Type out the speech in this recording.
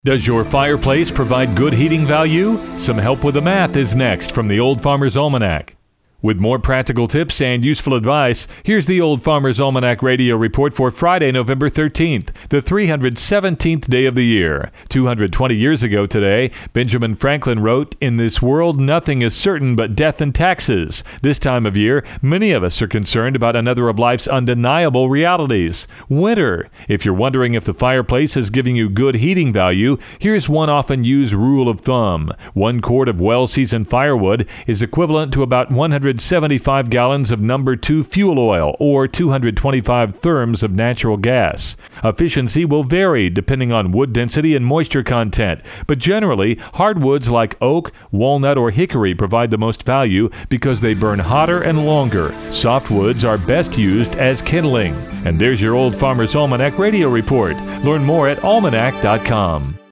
Does your fireplace provide good heating value? Some help with the math is next from the Old Farmer's Almanac. With more practical tips and useful advice, here's the Old Farmer's Almanac radio report for Friday, November 13th, the 317th day of the year. 220 years ago today, Benjamin Franklin wrote, "In this world, nothing is certain but death and taxes." This time of year, many of us are concerned about another of life's undeniable realities: winter. If you're wondering if the fireplace is giving you good heating value, here's one often used rule of thumb. 1 quart of well-seasoned firewood is equivalent to about 175 gallons of number 2 fuel oil or 225 therms of natural gas. Efficiency will vary depending on wood density and moisture content, but generally, hardwoods like oak, walnut, or hickory provide the most value because they burn hotter and longer. Softwoods are best used as kindling. And there's your Old Farmer's Almanac radio report. Learn more at almanac.com.